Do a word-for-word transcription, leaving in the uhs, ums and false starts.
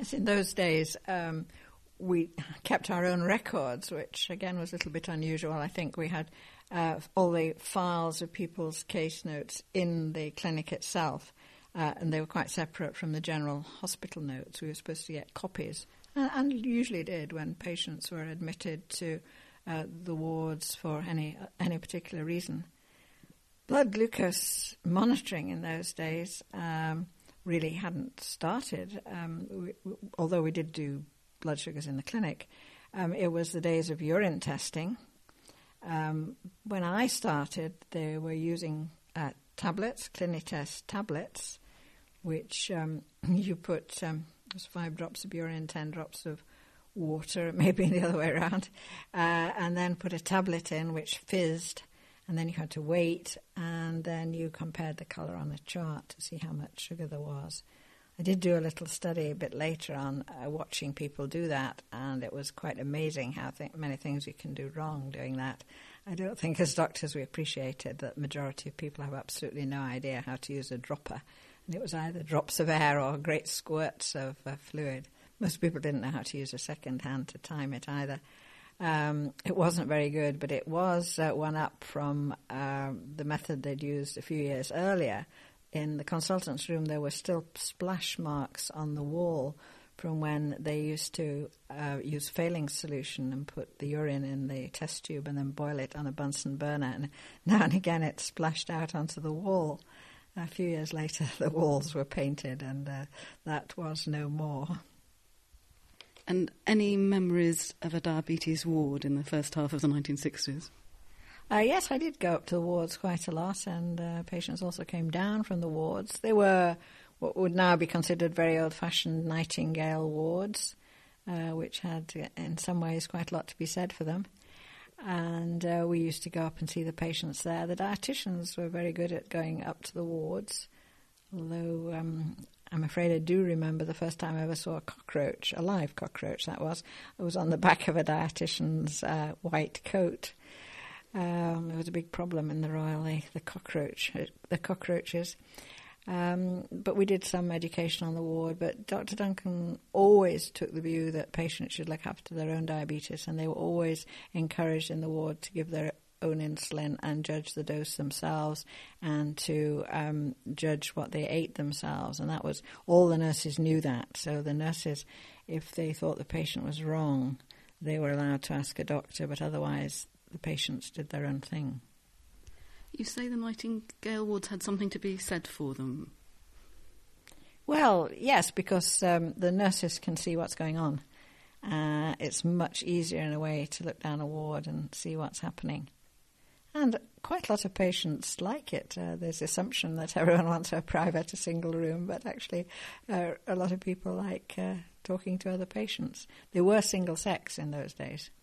Yes, in those days, um, we kept our own records, which again was a little bit unusual. I think we had uh, all the files of people's case notes in the clinic itself, uh, and they were quite separate from the general hospital notes. We were supposed to get copies, uh, and usually did when patients were admitted to uh, the wards for any any particular reason. Blood glucose monitoring in those days um, really hadn't started, um, we, we, although we did do blood sugars in the clinic. Um, it was the days of urine testing. Um, when I started, they were using uh, tablets, Clinitest tablets, which um, you put um, it was five drops of urine, ten drops of water, maybe the other way around, uh, and then put a tablet in which fizzed. And then you had to wait, and then you compared the colour on a chart to see how much sugar there was. I did do a little study a bit later on uh, watching people do that, and it was quite amazing how th- many things you can do wrong doing that. I don't think as doctors we appreciated that the majority of people have absolutely no idea how to use a dropper. And it was either drops of air or great squirts of uh, fluid. Most people didn't know how to use a second hand to time it either. Um, it wasn't very good, but it was uh, one up from uh, the method they'd used a few years earlier. In the consultant's room, there were still splash marks on the wall from when they used to uh, use Failing solution and put the urine in the test tube and then boil it on a Bunsen burner. And now and again it splashed out onto the wall. A few years later, the walls were painted, and uh, that was no more. And any memories of a diabetes ward in the first half of the nineteen sixties? Uh, yes, I did go up to the wards quite a lot, and uh, patients also came down from the wards. They were what would now be considered very old-fashioned Nightingale wards, uh, which had, in some ways, quite a lot to be said for them. And uh, we used to go up and see the patients there. The dietitians were very good at going up to the wards, although um, I'm afraid I do remember the first time I ever saw a cockroach, a live cockroach that was. It was on the back of a dietitian's uh, white coat. Um, it was a big problem in the Royal, the, the cockroach, the cockroaches. Um, but we did some education on the ward. But Doctor Duncan always took the view that patients should look after their own diabetes, and they were always encouraged in the ward to give their own insulin and judge the dose themselves, and to um, judge what they ate themselves. And that was, all the nurses knew that. So the nurses, if they thought the patient was wrong, they were allowed to ask a doctor, but otherwise the patients did their own thing. You say the Nightingale wards had something to be said for them? Well, yes, because um, the nurses can see what's going on. Uh, it's much easier in a way to look down a ward and see what's happening. And quite a lot of patients like it. Uh, there's the assumption that everyone wants a private, a single room, but actually uh, a lot of people like uh, talking to other patients. They were single sex in those days.